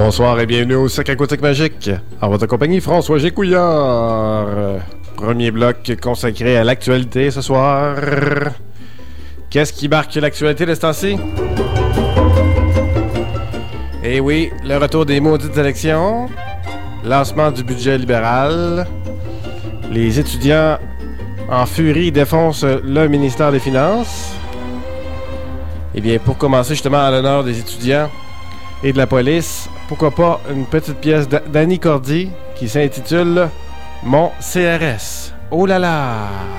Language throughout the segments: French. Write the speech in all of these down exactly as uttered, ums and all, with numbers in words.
Bonsoir et bienvenue au Sac Aquatique Magique. En votre compagnie, François Gécouillard. Premier bloc consacré à l'actualité ce soir. Qu'est-ce qui marque l'actualité de ce temps-ci? Eh oui, le retour des maudites élections. Lancement du budget libéral. Les étudiants en furie défoncent le ministère des Finances. Eh bien, pour commencer justement à l'honneur des étudiants et de la police, pourquoi pas une petite pièce d'Annie Cordy qui s'intitule « Mon C R S ». Oh là là!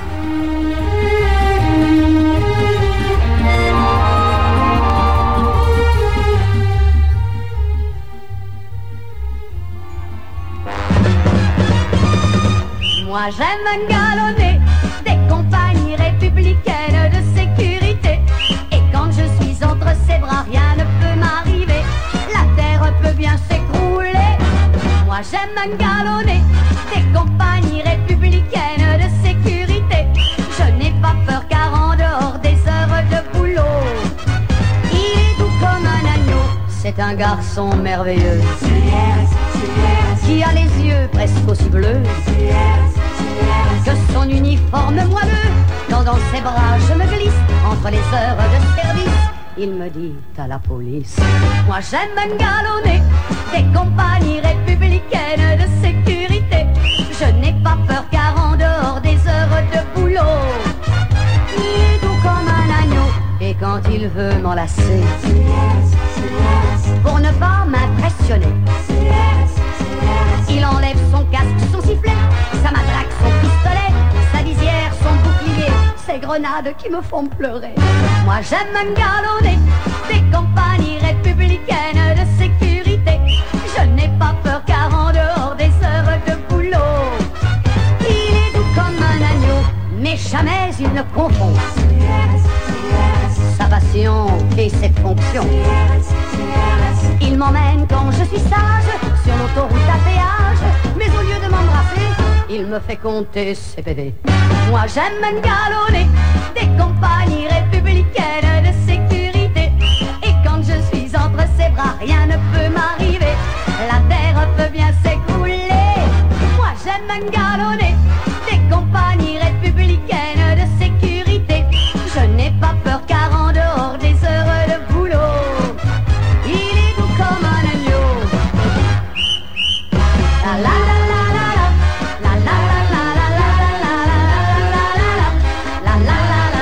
Moi j'aime galonner des compagnies républicaines de sécurité. Et quand je suis entre ses bras, rien ne peut m'arriver. La terre peut bien s'écrouler. Moi j'aime galonner des compagnies républicaines de sécurité. Je n'ai pas peur car en dehors des heures de boulot, il est doux comme un agneau. C'est un garçon merveilleux qui a les yeux presque aussi bleus que son uniforme moelleux. Quand dans ses bras je me glisse entre les heures de service, il me dit à la police: moi j'aime galonner des compagnies républicaines de sécurité. Je n'ai pas peur car en dehors des heures de boulot, il est doux comme un agneau. Et quand il veut m'enlacer pour ne pas m'impressionner, il enlève son casque, son sifflet, sa matraque, son pistolet, sa lisière, son bouclier, ces grenades qui me font pleurer. Moi j'aime galonner des compagnies républicaines de sécurité. Je n'ai pas peur car en dehors des heures de boulot, il est doux comme un agneau, mais jamais il ne confond sa passion et ses fonctions. Il m'emmène quand je suis sage sur l'autoroute à péage, mais au lieu de m'embrasser, il me fait compter ses P V. Moi j'aime galonner des compagnies républicaines de sécurité. Et quand je suis entre ses bras, rien ne peut m'arriver. La terre peut bien s'écrouler. Moi j'aime galonner des compagnies républicaines de sécurité. Je n'ai pas peur car en dehors des heures de boulot, il est doux comme un agneau. La la la la la la la la la la la la la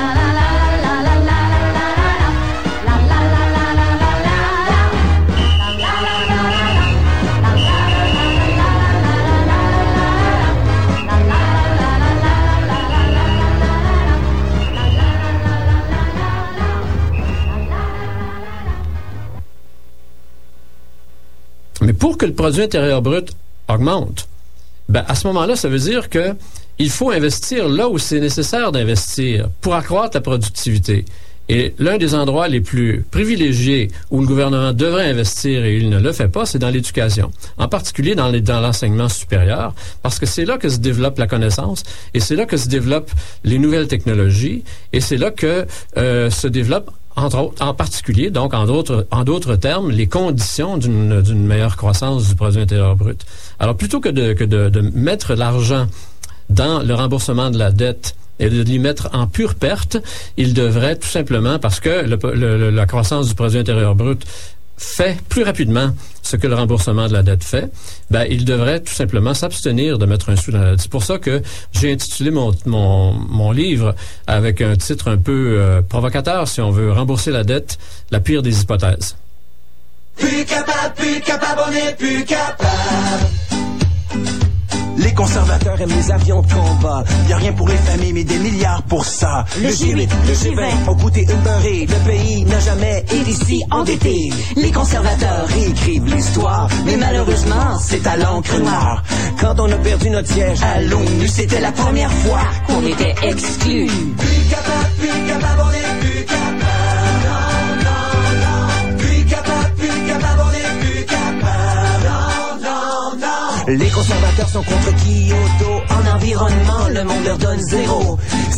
Mais pour que le produit intérieur brut augmente, ben à ce moment-là, ça veut dire que il faut investir là où c'est nécessaire d'investir pour accroître la productivité. Et l'un des endroits les plus privilégiés où le gouvernement devrait investir et il ne le fait pas, c'est dans l'éducation. En particulier dans, les, dans l'enseignement supérieur, parce que c'est là que se développe la connaissance et c'est là que se développent les nouvelles technologies et c'est là que euh, se développent entre autres, en particulier, donc en d'autres, en d'autres termes, les conditions d'une, d'une meilleure croissance du produit intérieur brut. Alors plutôt que de, que de, de mettre l'argent dans le remboursement de la dette et de l'y mettre en pure perte, il devrait tout simplement, parce que le, le, la croissance du produit intérieur brut fait plus rapidement ce que le remboursement de la dette fait, ben il devrait tout simplement s'abstenir de mettre un sou dans la dette. C'est pour ça que j'ai intitulé mon, mon, mon livre avec un titre un peu euh, provocateur, si on veut, rembourser la dette, la pire des hypothèses. Plus capable, plus capable, on est plus capable. Les conservateurs aiment les avions de combat. Y'a rien pour les familles, mais des milliards pour ça. Le G huit, le G vingt ont coûté une beurrée. Le pays n'a jamais été si endetté. Les conservateurs réécrivent l'histoire, mais malheureusement, c'est à l'encre noire. Quand on a perdu notre siège à l'ONU, c'était la première fois qu'on était exclus. Plus capable, plus capable, on est plus capable. Non, non, non. Plus capable, plus capable, on est plus capable. Non, non, non. Les conservateurs sont contre Kyoto. En environnement, le monde leur donne zéro.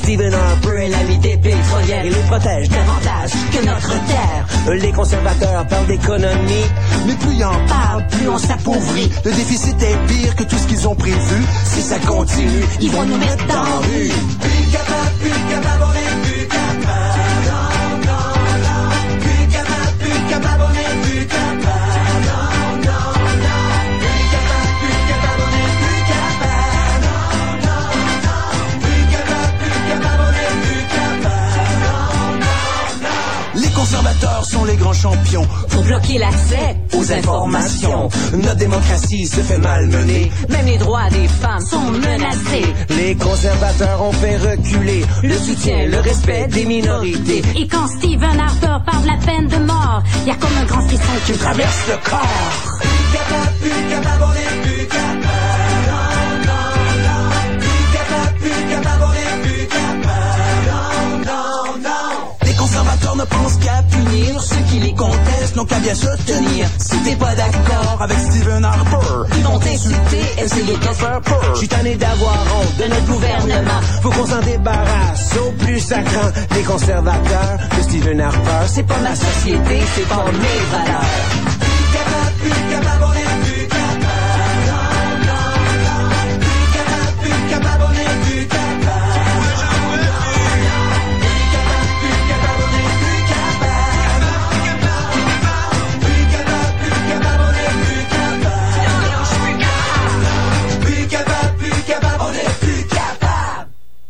Stephen Harper est l'ami des pétrolières. Il les protège davantage que notre terre. Les conservateurs parlent d'économie, mais plus ils en parlent, plus on s'appauvrit. Le déficit est pire que tout ce qu'ils ont prévu. Si ça continue, ils vont nous mettre dans la rue. Plus capable, plus capable, on est plus capable. Non, non, non. Plus capable, plus capable, on est plus capable. Non, non, non. Plus capable, plus capable, on est plus capable. Non, non, non. Plus capable, plus capable, on est plus capable. Non, non, non. Les conservateurs sont les grands champions. Faut bloquer l'accès aux informations. Notre démocratie se fait malmener. Même les droits des femmes sont menacés. Les conservateurs ont fait reculer le soutien, le respect des minorités. Et quand Stephen Harper parle de la peine de mort, y a comme un grand frisson qui traverse le corps. Plus capable, plus capable, on est plus capable. Non, non, non. Plus capable, plus capable, on est plus capable. Non, non, non. Les conservateurs ne pensent qu'à punir ceux qui les contestent, n'ont qu'à bien se tenir. Si t'es pas d'accord avec Stephen Harper, ils vont t'insulter, essayer de te faire peur. J'suis tanné d'avoir honte de notre gouvernement. Faut qu'on s'en débarrasse au plus sacrant. Les conservateurs de Stephen Harper, c'est pas ma société, c'est pas mes valeurs. Plus capable, plus capable, on est plus capable. Non, non, non. Plus capable, plus capable, on est plus capable. Non, non, non. Plus capable, plus capable, on est plus capable. Non, non, non. Plus capable, plus capable, on est plus capable. Non, non, je suis capable. Plus capable, plus capable, on est plus capable.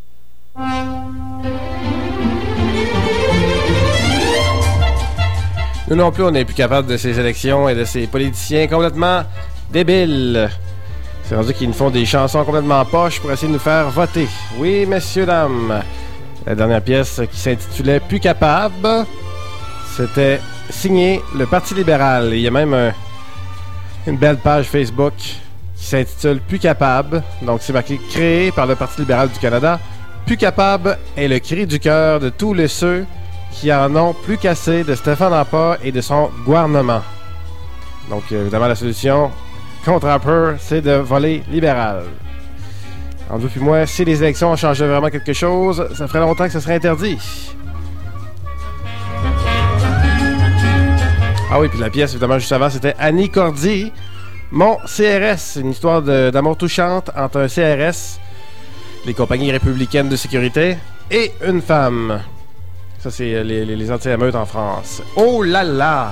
Nous non plus, on n'est plus capable de ces élections et de ces politiciens complètement débiles. C'est rendu qu'ils nous font des chansons complètement poches pour essayer de nous faire voter. Oui, messieurs, dames. La dernière pièce qui s'intitulait « Plus capable », c'était signé le Parti libéral. Il y a même un, une belle page Facebook qui s'intitule « Plus capable ». Donc, c'est marqué « Créé par le Parti libéral du Canada ». « Plus capable » est le cri du cœur de tous les ceux qui en ont plus qu'assez de Stephen Harper et de son gouvernement. Donc, évidemment, la solution contre Harper, c'est de voler libéral. Entre vous et moi, si les élections changeaient vraiment quelque chose, ça ferait longtemps que ce serait interdit. Ah oui, puis la pièce, évidemment, juste avant, c'était Annie Cordy, Mon C R S, une histoire de, d'amour touchante entre un C R S, les compagnies républicaines de sécurité, et une femme. Ça, c'est les, les, les anti-émeutes en France. Oh là là!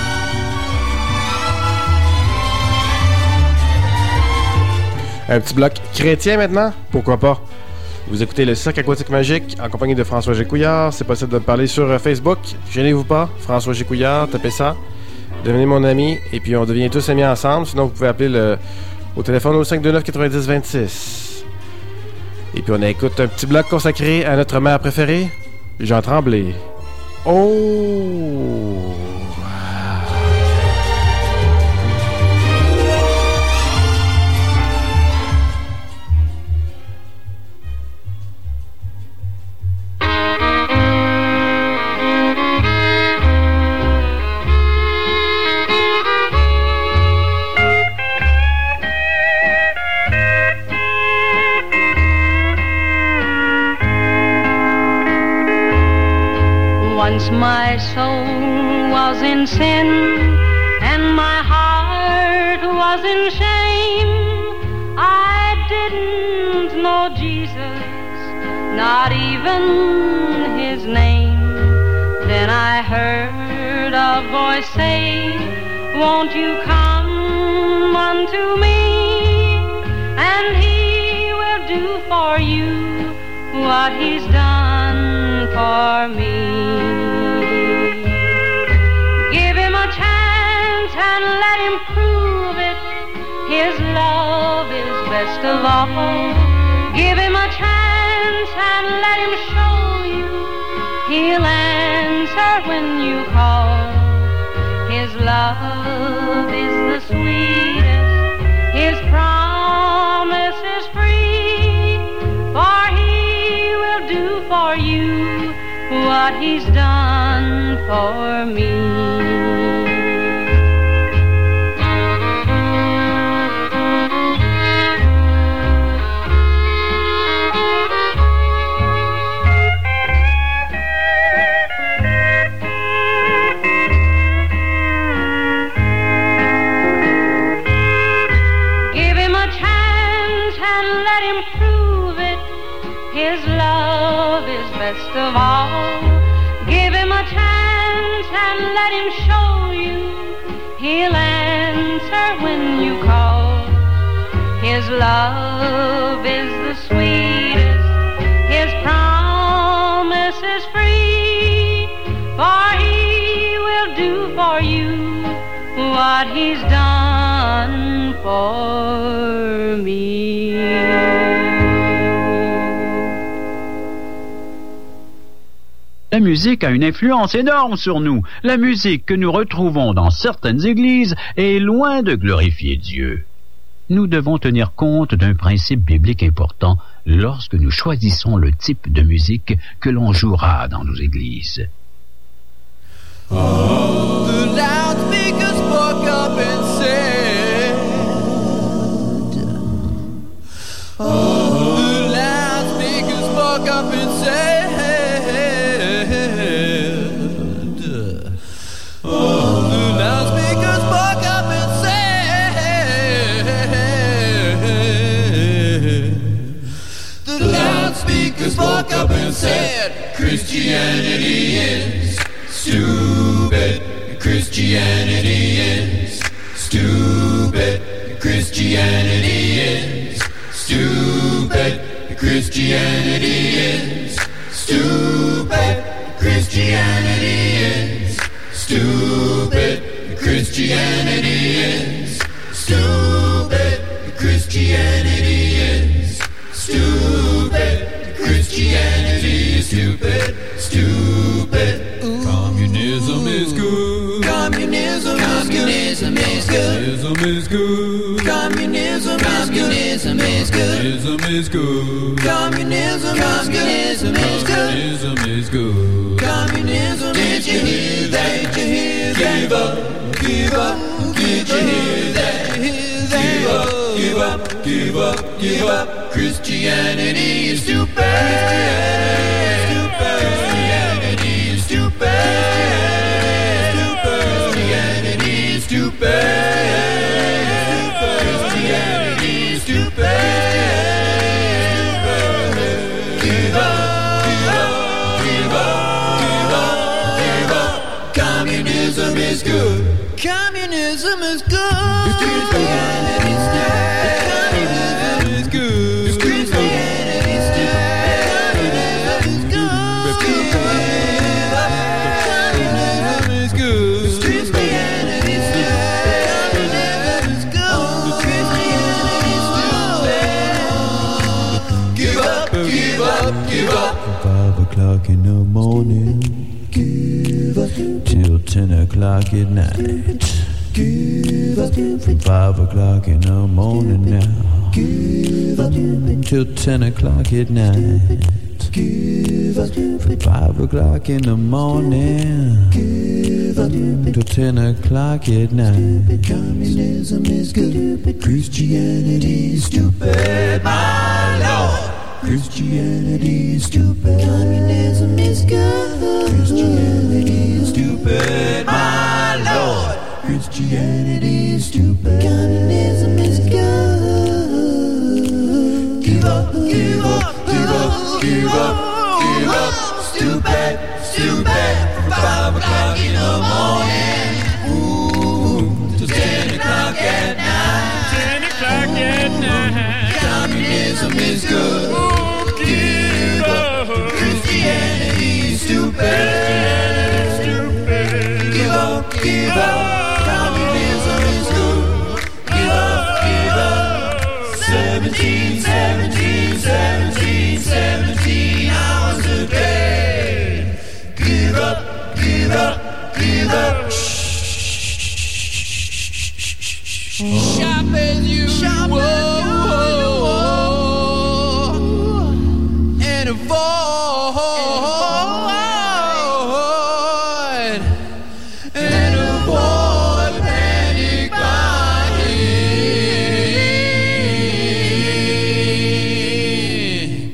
Un petit bloc chrétien maintenant? Pourquoi pas? Vous écoutez le Cirque Aquatique Magique en compagnie de François Gécouillard. C'est possible de me parler sur Facebook. Gênez-vous pas. François Gécouillard, tapez ça. Devenez mon ami et puis on devient tous amis ensemble. Sinon, vous pouvez appeler le, au téléphone au cinq deux neuf quatre-vingt-dix vingt-six. Et puis on écoute un petit bloc consacré à notre mère préférée, Jean Tremblay. Oh! My soul was in sin and my heart was in shame. I didn't know Jesus, not even his name. Then I heard a voice say, won't you come unto me, and he will do for you what he's done for me. His love is best of all. Give him a chance and let him show you. He'll answer when you call. His love is the sweetest. His promise is free. For he will do for you what he's done for me. love is best of all. Give him a chance and let him show you. He'll answer when you call. His love is the sweetest. His promise is free. For he will do for you what he's done for me. La musique a une influence énorme sur nous. La musique que nous retrouvons dans certaines églises est loin de glorifier Dieu. Nous devons tenir compte d'un principe biblique important lorsque nous choisissons le type de musique que l'on jouera dans nos églises. Oh, the loudspeakers spoke up and said, oh, the loudspeakers spoke up and said, oh, the loudspeakers spoke up and said, the loudspeakers spoke up and said, Christianity is stupid. Christianity is stupid. Christianity is stupid. Christianity is stupid. Christianity is stupid. Christianity is stupid. Christianity is stupid. Christianity is stupid. Stupid. Communism is good. Communism is good. Communism is good. Communism is good. Communism is good. Communism is good. Communism is good. Communism is good. Communism is good. Did you hear that? Did you hear that? Give up. Give up. Did you hear that? Give up. Give up. Give up. Give up. Christianity is stupid. Christianity is stupid. Christianity is stupid. Christianity is stupid. Give up, give up, give up, give up, give up. Communism is good. Communism is good. Christianity is stupid. Communism is good. Christianity is stupid. Communism is good. Five o'clock in the morning, give up till ten o'clock at night. Give up from five o'clock in the morning now. Give up till ten o'clock at night. Give up from five o'clock in the morning. Give up till ten o'clock at night. Communism is good. Christianity is stupid, my Lord. Christianity is stupid. Communism is good. Christianity is stupid, my Lord. Christianity is stupid. Communism is good. Give up, give up, give up, give up, give up. Stupid, stupid. From five o'clock in the morning, ooh, to ten o'clock at night. Ten o'clock at night. Communism is good. Give up. Christianity is stupid. Stupid. Give up, give up. Communism is good. Give up, give up. Seventeen, seventeen, seventeen, seventeen hours a day. Give up, give up, give up. Shop as you shop as and avoid and avoid panic buying.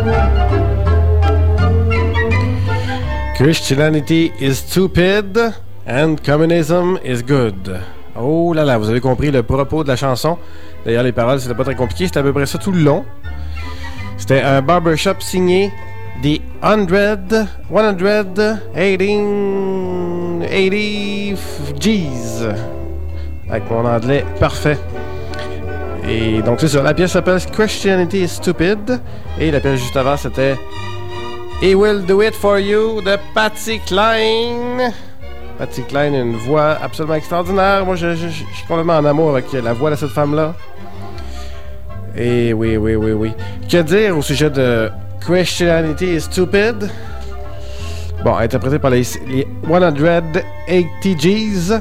Christianity is stupid. And communism is good. Oh là là, vous avez compris le propos de la chanson. D'ailleurs, les paroles, c'était pas très compliqué. C'était à peu près ça tout le long. C'était un barbershop signé The hundred, one hundred eighty G's. Avec mon anglais parfait. Et donc, c'est ça. La pièce s'appelle Christianity is Stupid. Et la pièce juste avant, c'était He Will Do It For You de Patsy Cline. Patsy Cline a une voix absolument extraordinaire. Moi, je, je, je, je suis complètement en amour avec la voix de cette femme-là. Et oui, oui, oui, oui. Que dire au sujet de Christianity is Stupid? Bon, interprété par les, les one eighty G's.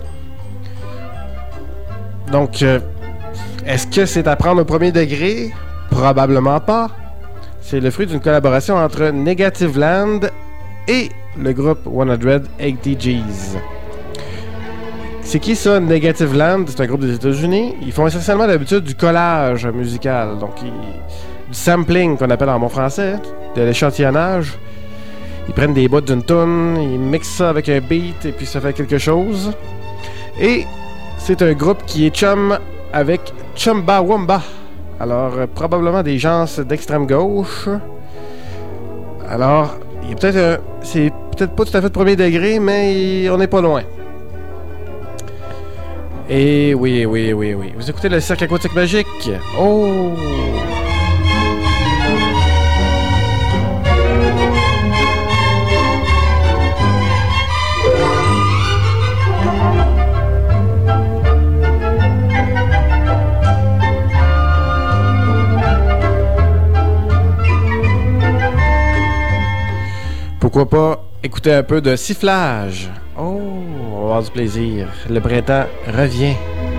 Donc, euh, est-ce que c'est à prendre au premier degré? Probablement pas. C'est le fruit d'une collaboration entre Negativland et le groupe one eighty G's. C'est qui ça, Negativland? C'est un groupe des États-Unis. Ils font essentiellement d'habitude du collage musical, donc ils, du sampling qu'on appelle en bon français, de l'échantillonnage. Ils prennent des bouts d'une toune, ils mixent ça avec un beat et puis ça fait quelque chose. Et c'est un groupe qui est chum avec Chumbawamba. Alors, euh, probablement des gens d'extrême gauche. Alors, il y a peut-être un... C'est peut-être pas tout à fait de premier degré, mais il, on n'est pas loin. Et oui, oui, oui, oui. Vous écoutez le Cirque Aquatique Magique. Oh! Pourquoi pas écouter un peu de sifflage? Oh, on va avoir du plaisir. Le printemps revient.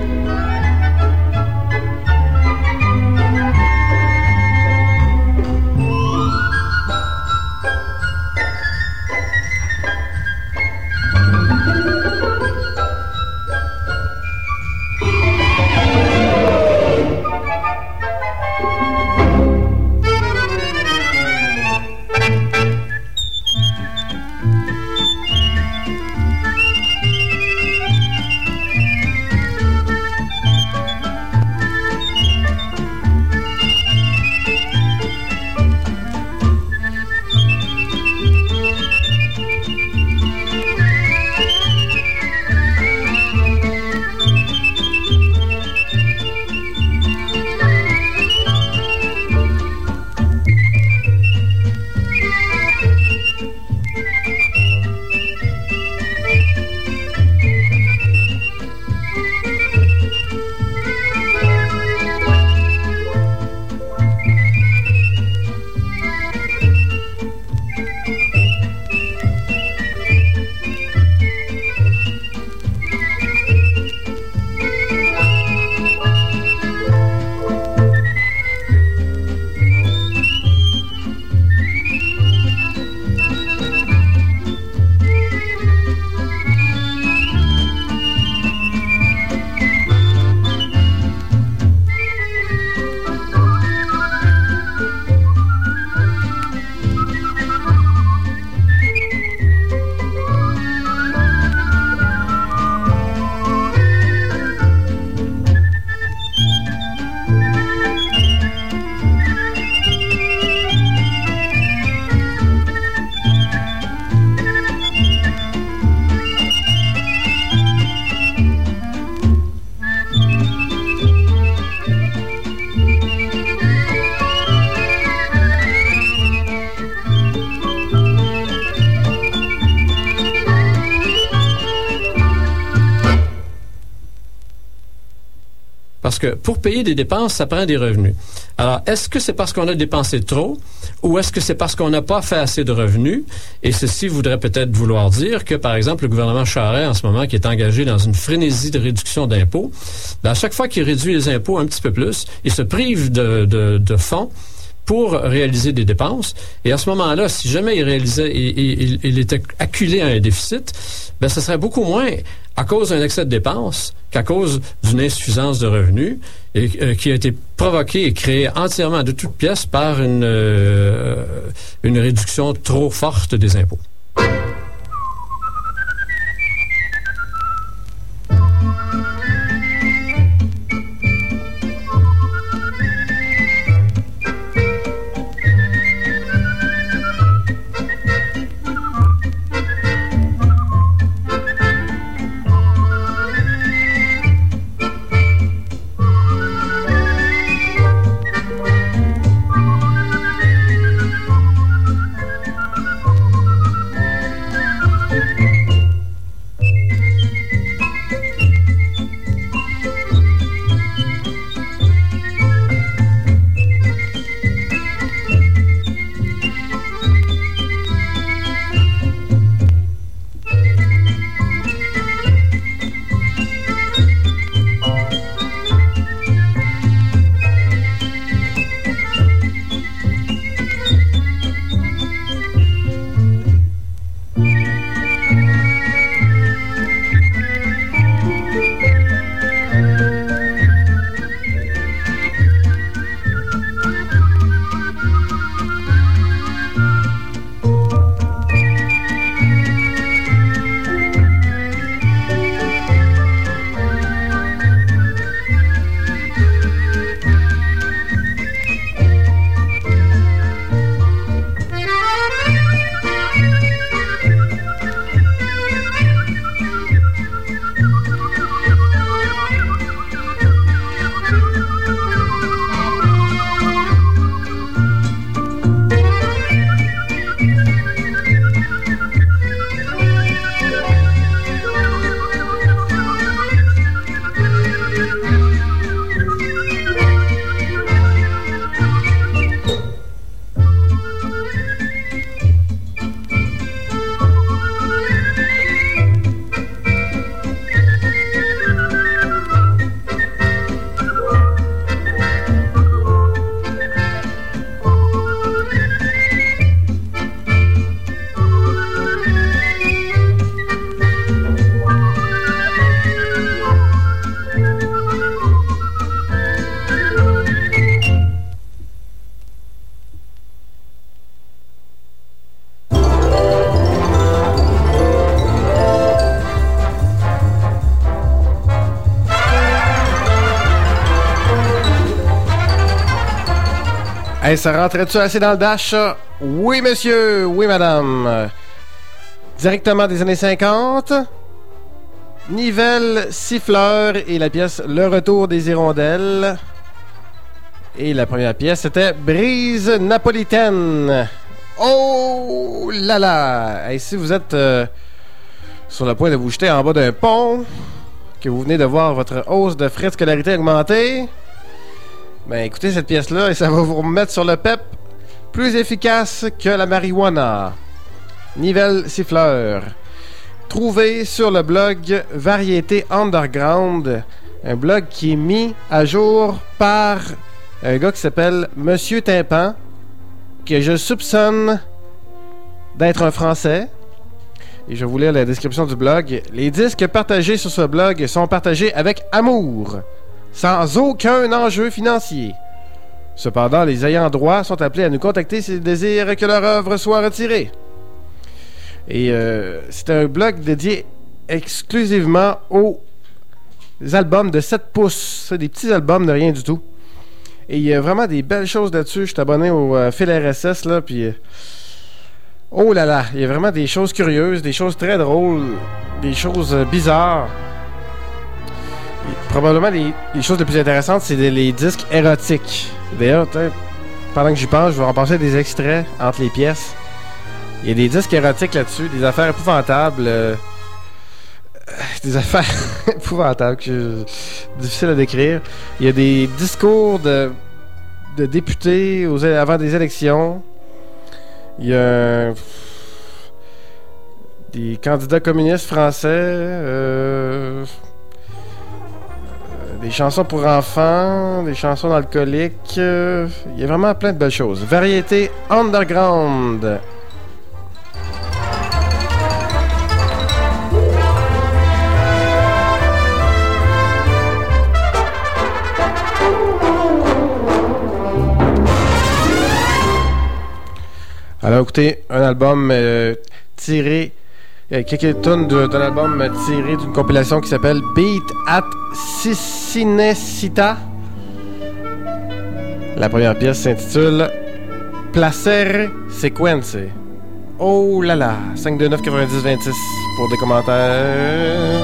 Parce que pour payer des dépenses, ça prend des revenus. Alors, est-ce que c'est parce qu'on a dépensé trop ou est-ce que c'est parce qu'on n'a pas fait assez de revenus? Et ceci voudrait peut-être vouloir dire que, par exemple, le gouvernement Charest, en ce moment, qui est engagé dans une frénésie de réduction d'impôts, ben, à chaque fois qu'il réduit les impôts un petit peu plus, il se prive de, de, de fonds pour réaliser des dépenses. Et à ce moment-là, si jamais il réalisait, il, il, il était acculé à un déficit, ben, ce serait beaucoup moins à cause d'un excès de dépenses qu'à cause d'une insuffisance de revenus et, euh, qui a été provoquée et créée entièrement de toutes pièces par une, euh, une réduction trop forte des impôts. Hey, ça rentrait-tu assez dans le dash, ça? Oui, monsieur! Oui, madame! Directement des années cinquante, Nivelle Siffleur et la pièce Le Retour des Hirondelles. Et la première pièce, c'était Brise Napolitaine. Oh là là! Hey, si vous êtes euh, sur le point de vous jeter en bas d'un pont, que vous venez de voir votre hausse de frais de scolarité augmenter, ben écoutez cette pièce-là et ça va vous remettre sur le pep, plus efficace que la marijuana. Nivelle Siffleur. Trouvé sur le blog Variété Underground, un blog qui est mis à jour par un gars qui s'appelle Monsieur Tympan, que je soupçonne d'être un Français. Et je vais vous lire la description du blog. Les disques partagés sur ce blog sont partagés avec amour, sans aucun enjeu financier. Cependant, les ayants droit sont appelés à nous contacter s'ils désirent que leur œuvre soit retirée. Et euh, c'est un blog dédié exclusivement aux albums de sept pouces. C'est des petits albums de rien du tout. Et il y a vraiment des belles choses là-dessus. Je suis abonné au euh, fil R S S, là, puis... Euh, oh là là, il y a vraiment des choses curieuses, des choses très drôles, des choses euh, bizarres. Et probablement, les, les choses les plus intéressantes, c'est les, les disques érotiques. D'ailleurs, pendant que j'y pense, je vais en passer des extraits entre les pièces. Il y a des disques érotiques là-dessus, des affaires épouvantables. Euh, des affaires épouvantables, que je, difficile à décrire. Il y a des discours de, de députés aux, avant des élections. Il y a des candidats communistes français. Euh, des chansons pour enfants, des chansons alcooliques. Euh, il y a vraiment plein de belles choses. Variété Underground. Alors écoutez, un album euh, tiré, euh, quelques tonnes d'un album tiré d'une compilation qui s'appelle Beat at Cinecita. La première pièce s'intitule Placere Sequence. Oh là là, cinq deux neuf quatre-vingt-dix vingt-six pour des commentaires.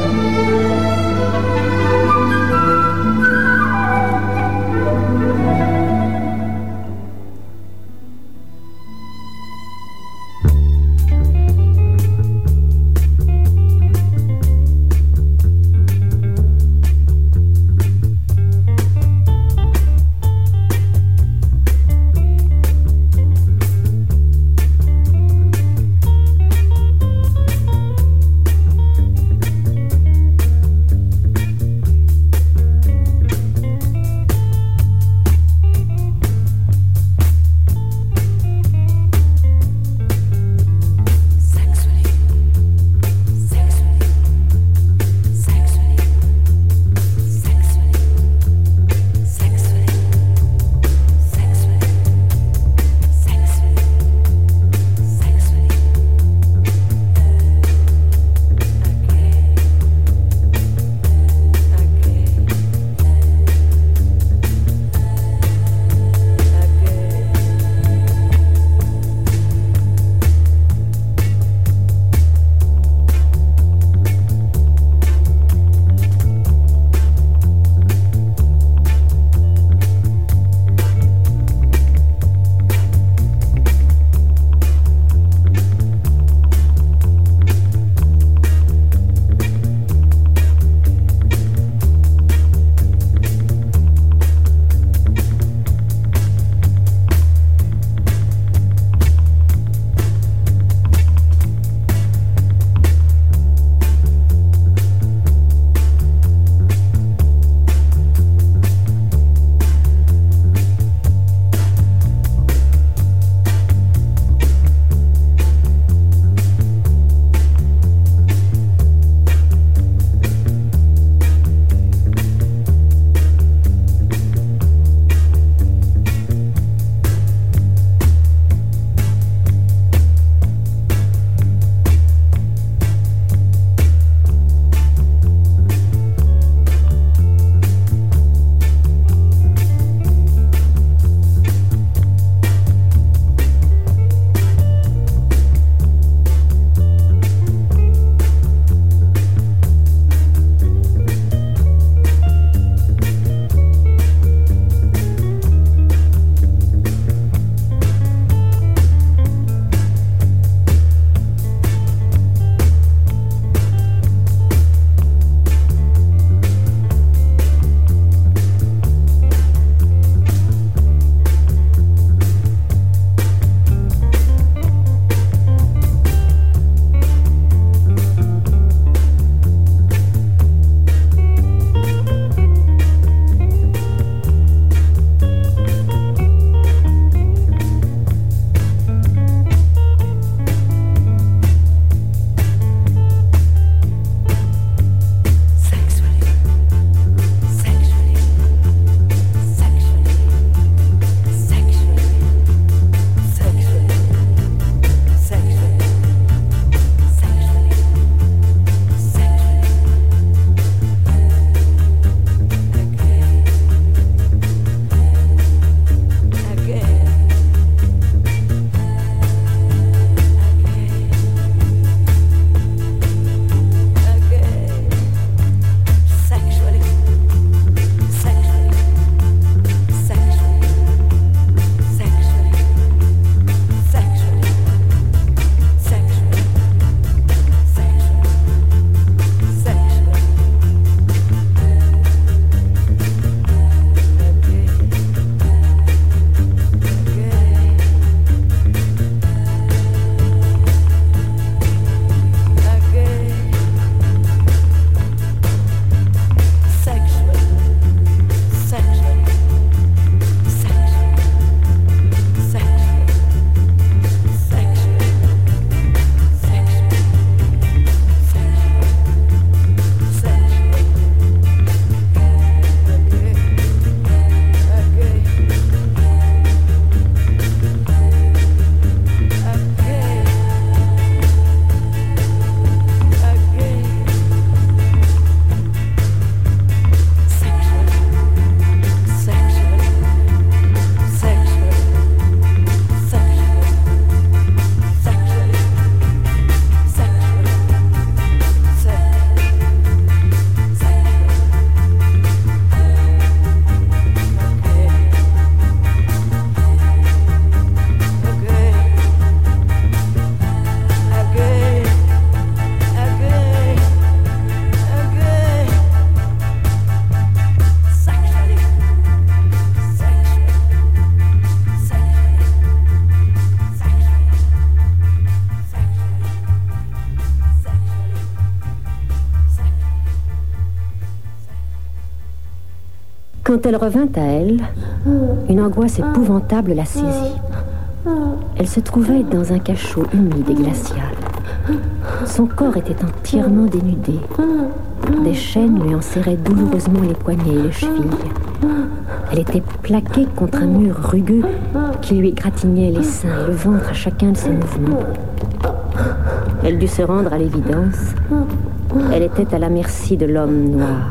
Quand elle revint à elle, une angoisse épouvantable la saisit. Elle se trouvait dans un cachot humide et glacial. Son corps était entièrement dénudé. Des chaînes lui en serraient douloureusement les poignets et les chevilles. Elle était plaquée contre un mur rugueux qui lui égratignait les seins et le ventre à chacun de ses mouvements. Elle dut se rendre à l'évidence. Elle était à la merci de l'homme noir.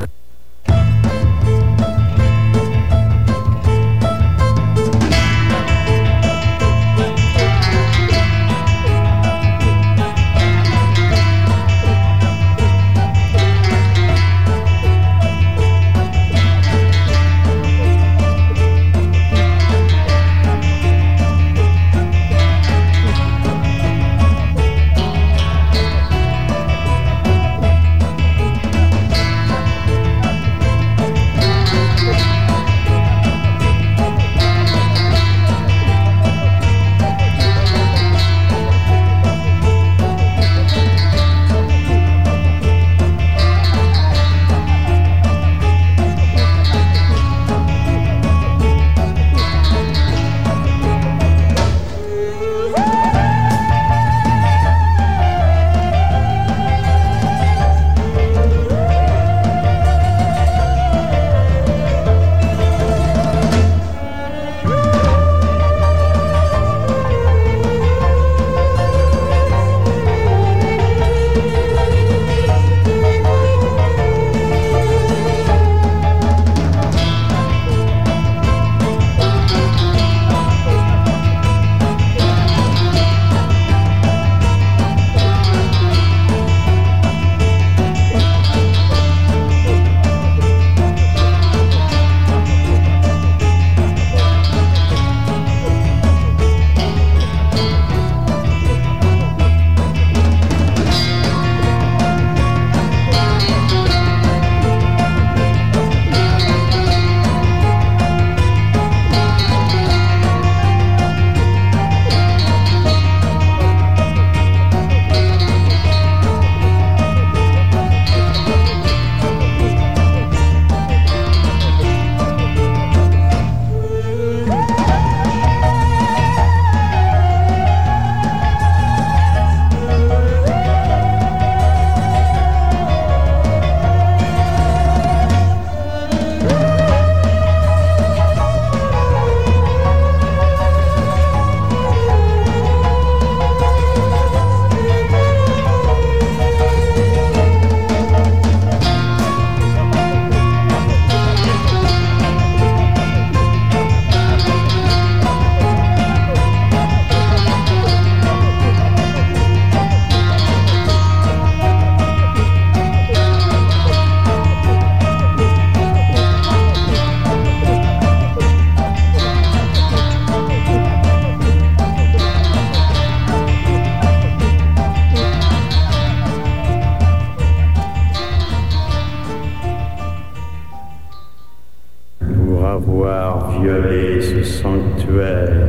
avoir violé ce sanctuaire,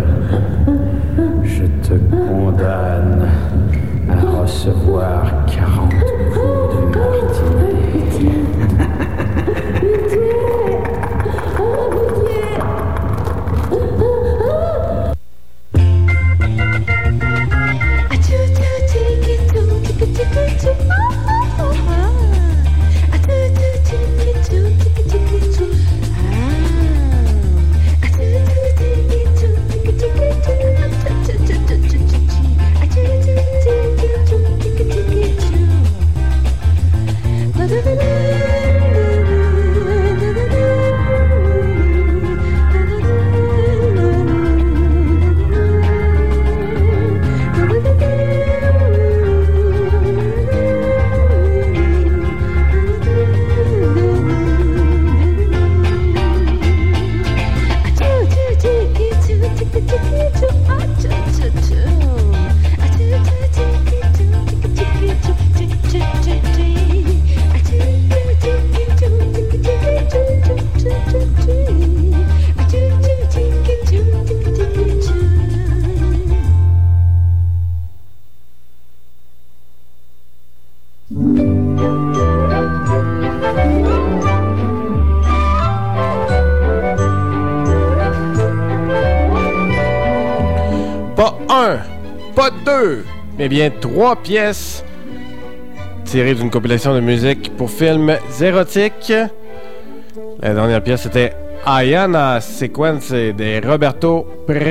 je te condamne à recevoir quarante coups de martinet. Ba-da-ba-da. un, pas deux, mais bien trois pièces tirées d'une compilation de musique pour films érotiques. La dernière pièce, c'était Ayana Sequence de Roberto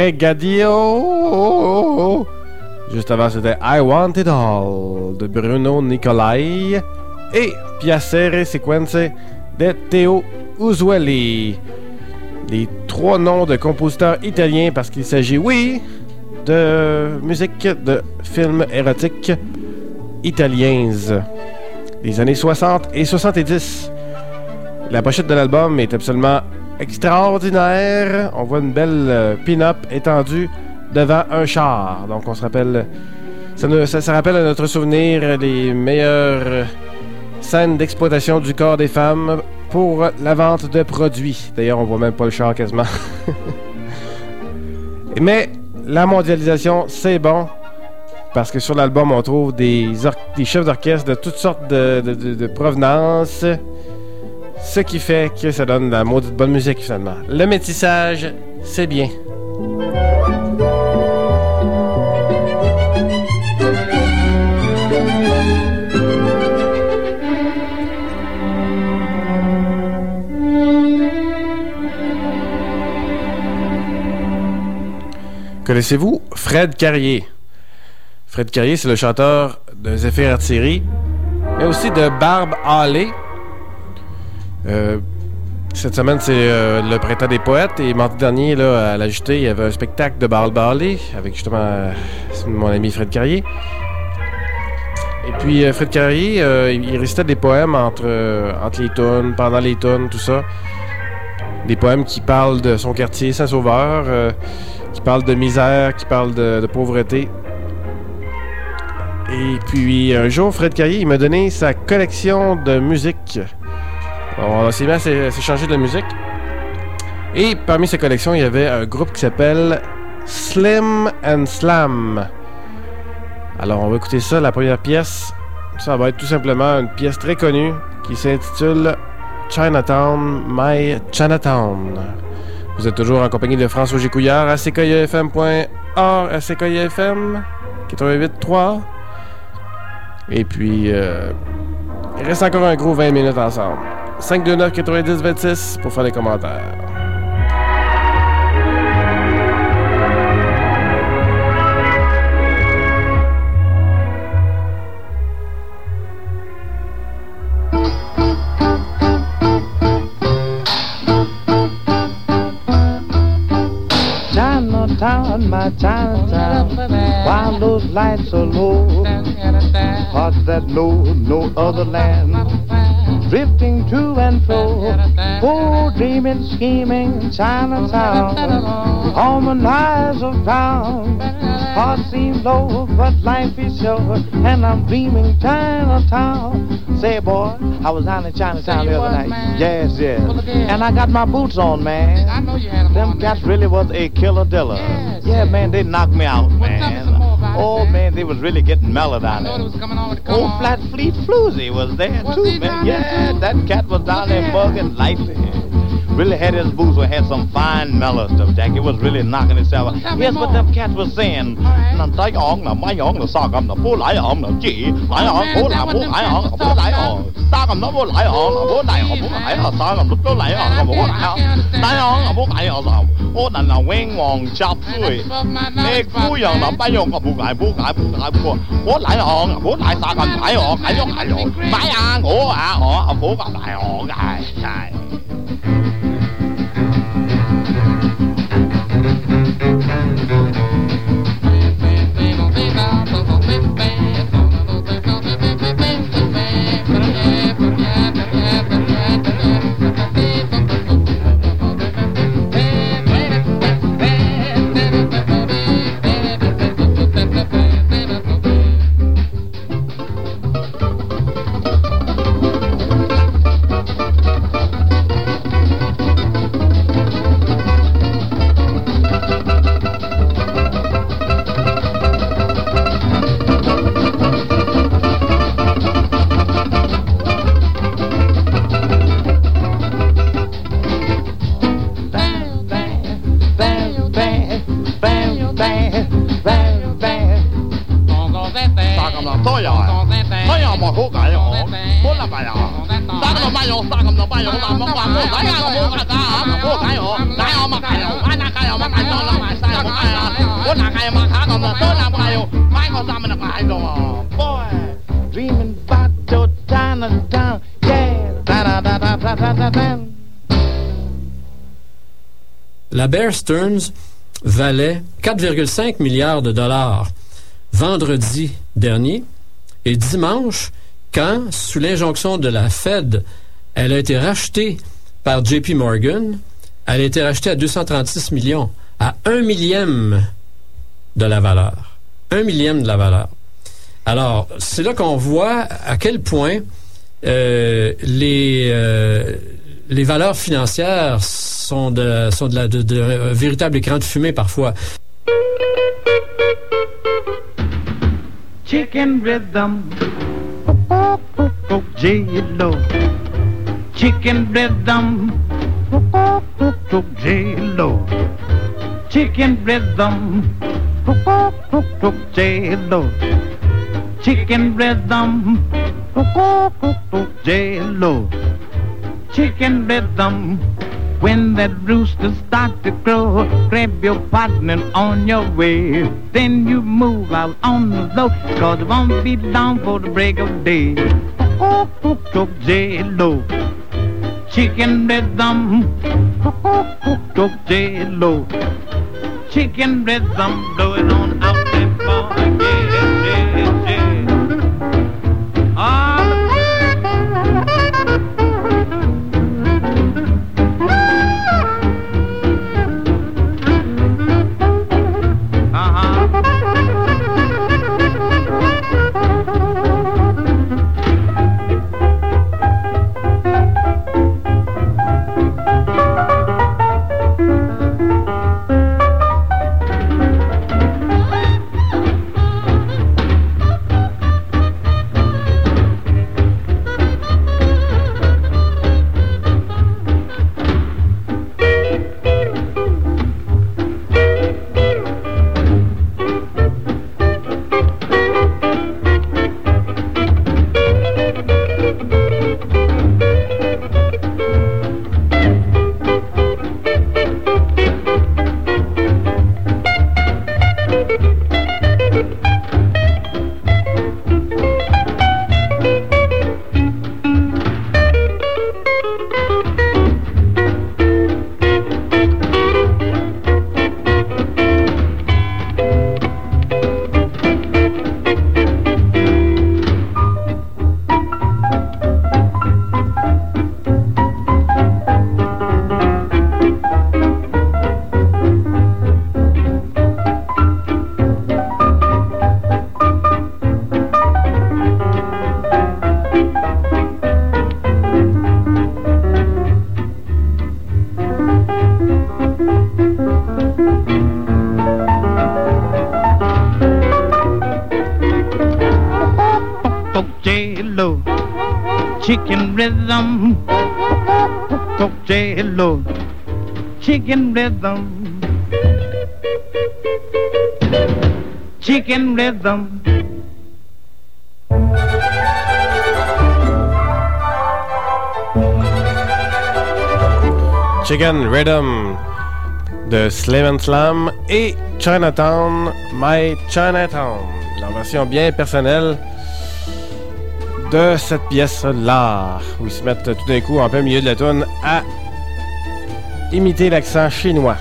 Pregadio. Juste avant, c'était I Want It All de Bruno Nicolai. Et Piacere Sequence de Teo Usuelli. Les trois noms de compositeurs italiens parce qu'il s'agit, oui, de musique de films érotiques italiens des années soixante et soixante-dix. La pochette de l'album est absolument extraordinaire. On voit une belle euh, pin-up étendue devant un char. Donc on se rappelle, ça, ne, ça, ça rappelle à notre souvenir les meilleures scènes d'exploitation du corps des femmes pour la vente de produits. D'ailleurs, on voit même pas le char quasiment. Mais la mondialisation, c'est bon. Parce que sur l'album, on trouve des, or- des chefs d'orchestre de toutes sortes de, de, de, de provenances. Ce qui fait que ça donne de la maudite bonne musique, finalement. Le métissage, c'est bien. Connaissez-vous Fred Carrier? Fred Carrier, c'est le chanteur de Zéphyr Artillery, mais aussi de Barbe Halley. Euh, cette semaine, c'est euh, le Printemps des Poètes, et mardi dernier, là, à la Jetée, il y avait un spectacle de Barbe Halley avec justement euh, mon ami Fred Carrier. Et puis, euh, Fred Carrier, euh, il récitait des poèmes entre, euh, entre les tunes, pendant les tunes, tout ça. Des poèmes qui parlent de son quartier Saint-Sauveur, euh, qui parlent de misère, qui parlent de, de pauvreté. Et puis, un jour, Fred Carrier, il m'a donné sa collection de musique. On s'est mis à s'échanger de la musique. Et parmi ces collections, il y avait un groupe qui s'appelle Slim and Slam. Alors, on va écouter ça, la première pièce. Ça va être tout simplement une pièce très connue qui s'intitule Chinatown, My Chinatown. Vous êtes toujours en compagnie de François Gécouillard à C K I A F M point org, à C K I A F M quatre-vingt-huit trois. Et puis, euh, il reste encore un gros vingt minutes ensemble. cinq deux neuf quatre-vingt-dix vingt-six pour faire les commentaires. Chinatown, my Chinatown, while those lights are low, hearts that know no other land, drifting to and fro, oh, dreaming, scheming, Chinatown, on the eyes of town, hearts seem low, but life is short, and I'm dreaming Chinatown. Say, boy, I was down in Chinatown the other night. Yes, yes. And I got my boots on, man. I know you had them. Them cats really was a killer diller. Yes, yeah, yes. Man, they knocked me out, man. Oh, man, they was really getting mellow down there. Oh, Flat Fleet Floozy was there, was too, man. Yeah, that cat was down there bugging lightly. Really had his boots and had some fine mellow stuff, Jack. It was really knocking itself out. Here's what them cats was saying. Nam tay ong, nam mai ong, nam sa gam, nam po lai ong, nam ji, lai ong, po lai, po lai ong, po lai ong, sa gam, nam po lai ong, nam po lai ong, po lai ong, sa gam, nam po lai ong, nam po lai ong, lai ong, nam po lai ong, sa ô đàn là quen hoàng chắp xuôi, nè phu yang nam bay yong, po lai, po lai, po lai, po, po lai ong, po lai sa gam, lai ong, lai ong, lai ong, mai à, ngô à, oh, po gam lai ong, ai, ai. Boy, dreaming about your Chinatown, yeah, da da da da da da da da. La Bear Stearns valait quatre virgule cinq milliards de dollars vendredi dernier et dimanche, quand, sous l'injonction de la Fed, elle a été rachetée par J P Morgan, elle a été rachetée à deux cent trente-six millions, à un millième de la valeur. Un millième de la valeur. Alors, c'est là qu'on voit à quel point euh, les, euh, les valeurs financières sont de, sont de, la, de, de, de euh, véritables écrans de fumée parfois. Chicken rhythm, J-Lo. Chicken rhythm, J-Lo. Chicken rhythm, J-Lo. Chicken rhythm, J-Lo. Chicken rhythm. When that rooster starts to crow, grab your partner on your way. Then you move out on the low, cause it won't be long for the break of day. J-Lo. Chicken rhythm, J-Lo. Chicken rhythm, blowing on out that bar, yeah, yeah, yeah. Ah. Chicken rhythm, J-Lo. Chicken rhythm, chicken rhythm. Chicken Rhythm de Slim and Slam et Chinatown, My Chinatown, la version bien personnelle de cette pièce-là, où ils se mettent tout d'un coup en plein milieu de la toune à imiter l'accent chinois.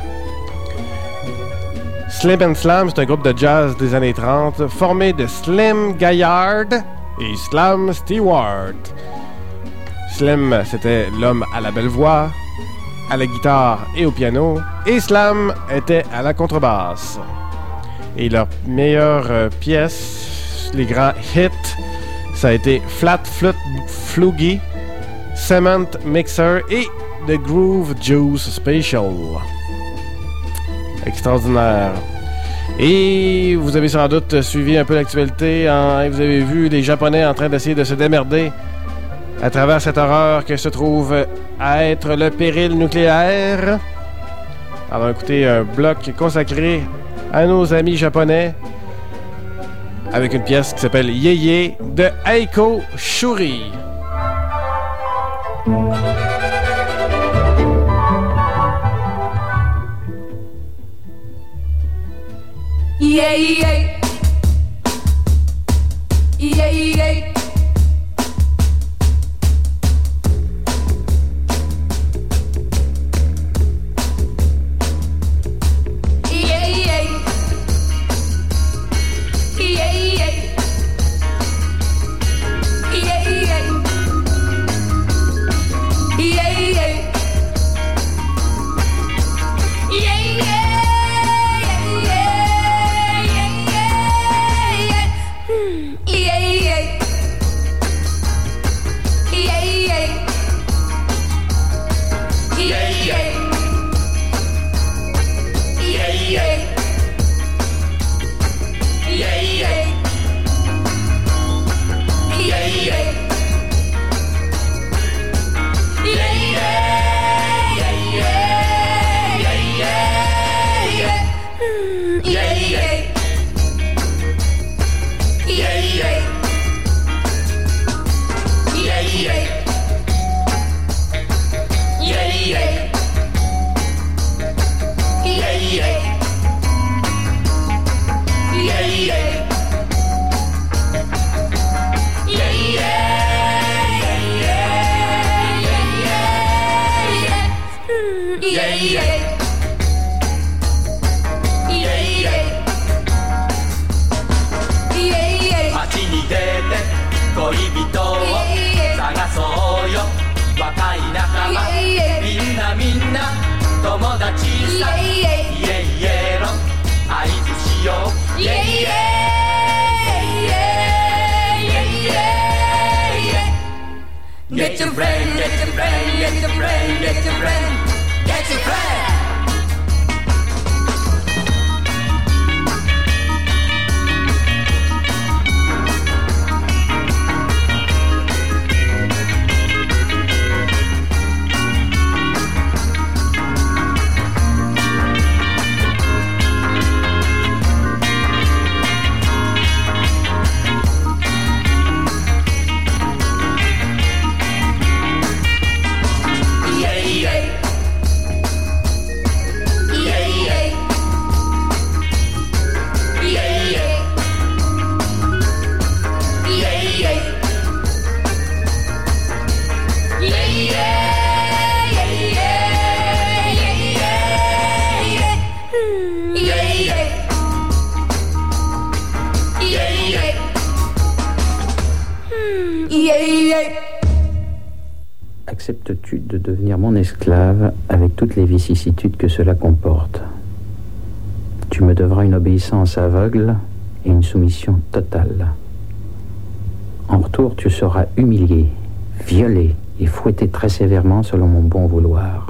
Slim and Slam, c'est un groupe de jazz des années trente formé de Slim Gaillard et Slam Stewart. Slim, c'était l'homme à la belle voix, à la guitare et au piano, et Slam était à la contrebasse. Et leur meilleure euh, pièce, les grands hits, ça a été Flat Flute Floogie, Cement Mixer et The Groove Juice Special. Extraordinaire. Et vous avez sans doute suivi un peu l'actualité, hein, vous avez vu les Japonais en train d'essayer de se démerder à travers cette horreur que se trouve à être le péril nucléaire. Alors écoutez, un bloc consacré à nos amis japonais avec une pièce qui s'appelle Yeye de Eiko Shuri. Get your friend, get your friend, get your friend, get your friend, get your friend. Acceptes-tu de devenir mon esclave avec toutes les vicissitudes que cela comporte? Tu me devras une obéissance aveugle et une soumission totale. En retour, tu seras humilié, violé et fouetté très sévèrement selon mon bon vouloir.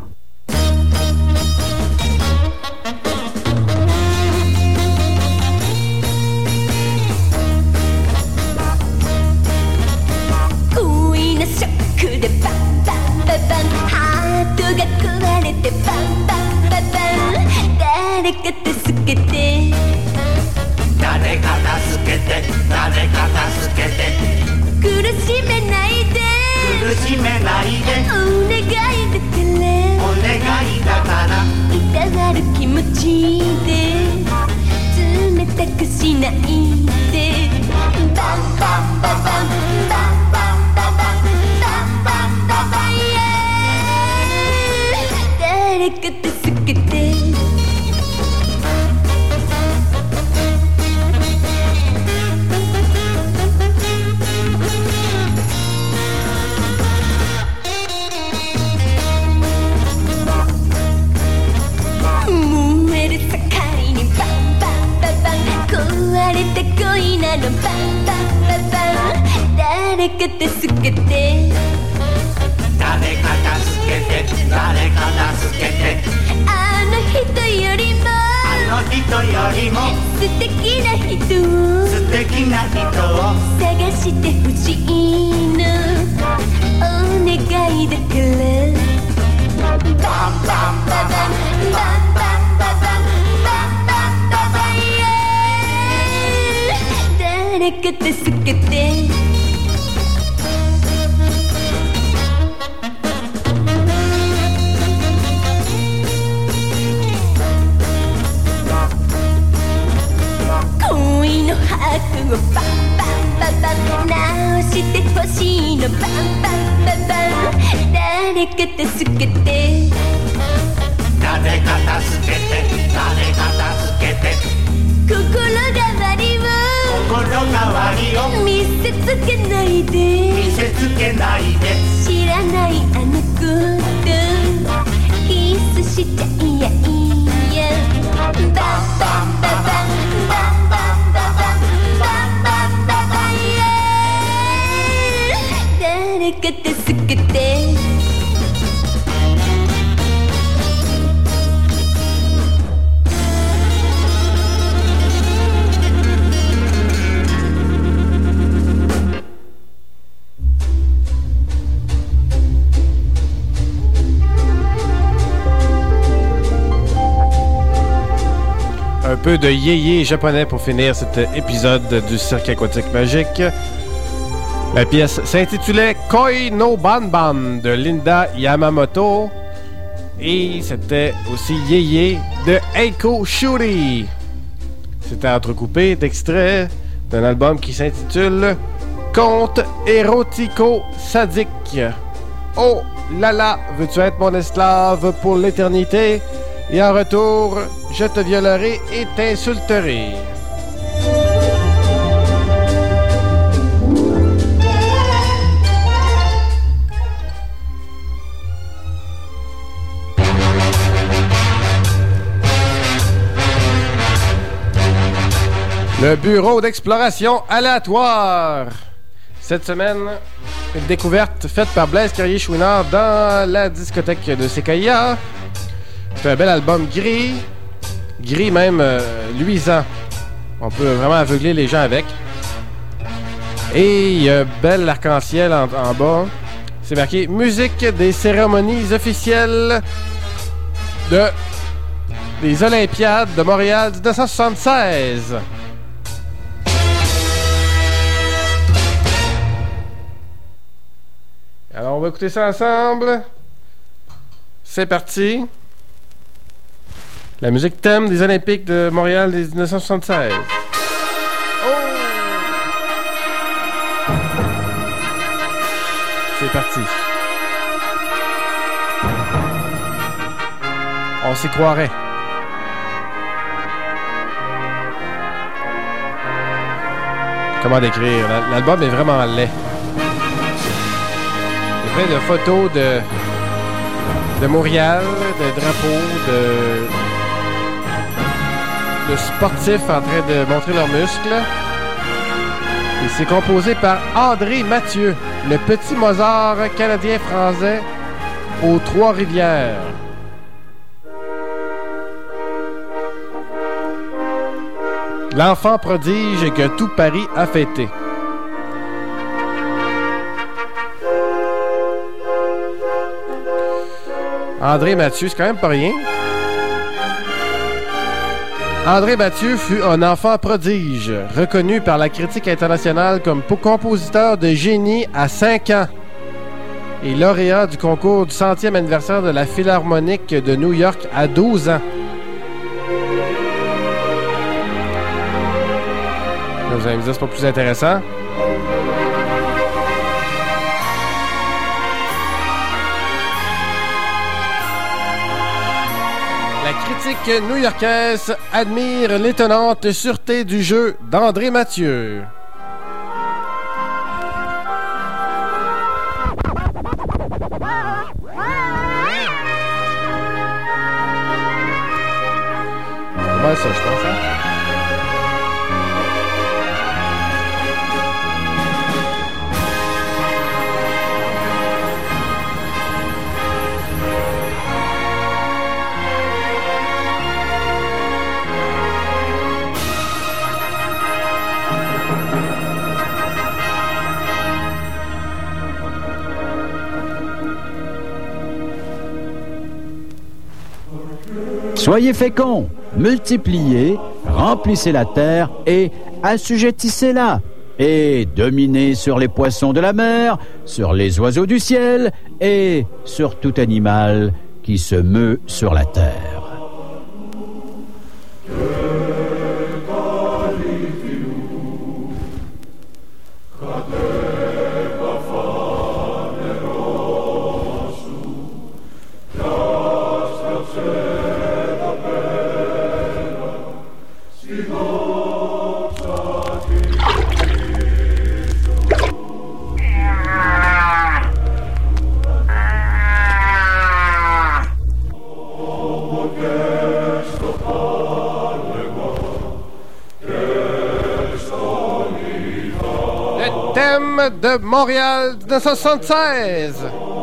て誰か助けて誰か助けて心変わりを心変わりを見せつけないで見せつけないで知らないあの子とキスしちゃいやいやバンバンバンバンバンバンバンバンバンバンバンイエー誰か助けて Un peu de yéyé japonais pour finir cet épisode du Cirque aquatique magique. La pièce s'intitulait Koi no Banban de Linda Yamamoto. Et c'était aussi Yéyé de Eiko Shuri. C'était entrecoupé d'extraits d'un album qui s'intitule Conte érotico-sadique. Oh là là, veux-tu être mon esclave pour l'éternité? Et en retour, je te violerai et t'insulterai. Le bureau d'exploration aléatoire. Cette semaine, une découverte faite par Blaise Carrier-Chouinard dans la discothèque de Séquoia. C'est un bel album gris, gris même euh, luisant. On peut vraiment aveugler les gens avec. Et il y a un bel arc-en-ciel en, en bas. C'est marqué « Musique des cérémonies officielles de des Olympiades de Montréal dix-neuf cent soixante-seize ». Alors on va écouter ça ensemble. C'est parti. La musique thème des Olympiques de Montréal des dix-neuf cent soixante-seize. Oh! C'est parti. On s'y croirait. Comment décrire? L'album est vraiment laid. Il y a plein de photos de, de Montréal, de drapeaux, de... de sportifs en train de montrer leurs muscles. Et c'est composé par André Mathieu, le petit Mozart canadien-français aux Trois-Rivières. L'enfant prodige que tout Paris a fêté. André Mathieu, c'est quand même pas rien. André Mathieu fut un enfant prodige, reconnu par la critique internationale comme compositeur de génie à cinq ans et lauréat du concours du centième anniversaire de la Philharmonique de New York à douze ans. Là, vous allez me dire, c'est pas plus intéressant. La critique new-yorkaise admire l'étonnante sûreté du jeu d'André Mathieu. Comment ça, je pense, hein? Soyez féconds, multipliez, remplissez la terre et assujettissez-la. Et dominez sur les poissons de la mer, sur les oiseaux du ciel et sur tout animal qui se meut sur la terre. de Montréal dix-neuf cent soixante-seize.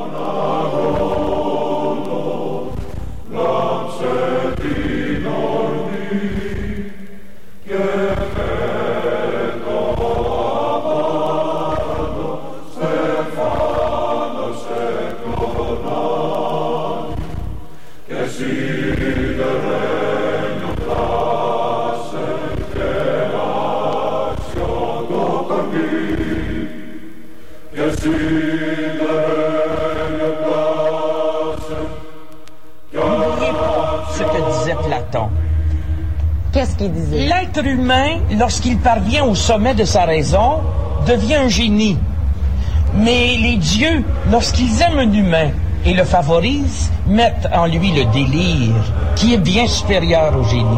Qu'est-ce qu'il disait? L'être humain, lorsqu'il parvient au sommet de sa raison, devient un génie. Mais les dieux, lorsqu'ils aiment un humain et le favorisent, mettent en lui le délire, qui est bien supérieur au génie.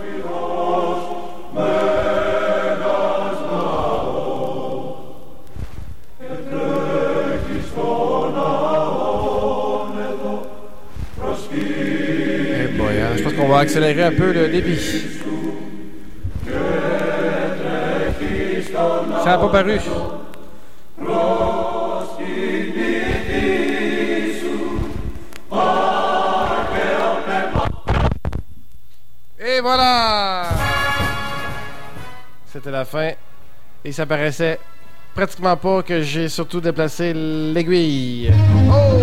Eh boy, hein, je pense qu'on va accélérer un peu le débit. Ça n'a pas paru. Et voilà! C'était la fin. Et ça paraissait pratiquement pas que j'ai surtout déplacé l'aiguille. Oh!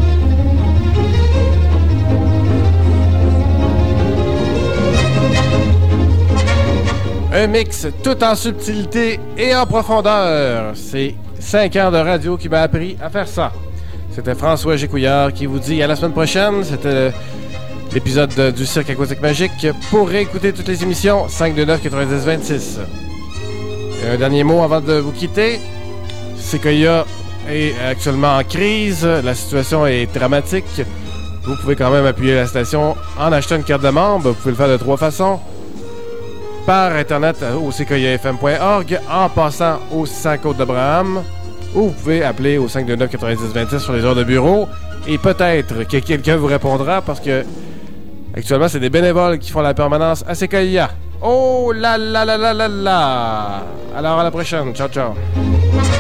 Un mix tout en subtilité et en profondeur. C'est cinq ans de radio qui m'a appris à faire ça. C'était François Gécouillard qui vous dit à la semaine prochaine. C'était l'épisode du Cirque Aquatique Magique. Pour réécouter toutes les émissions, cinq deux neuf quatre-vingt-dix vingt-six. Et un dernier mot avant de vous quitter. Sequoia est actuellement en crise. La situation est dramatique. Vous pouvez quand même appuyer la station en achetant une carte de membre. Vous pouvez le faire de trois façons. Par Internet au sequoia f m point org, en passant au six cents Côte d'Abraham, ou vous pouvez appeler au cinq deux neuf quatre-vingt-dix vingt-six sur les heures de bureau, et peut-être que quelqu'un vous répondra, parce que actuellement, c'est des bénévoles qui font la permanence à Sequoia. Oh là là là là là là! Alors, à la prochaine. Ciao, ciao.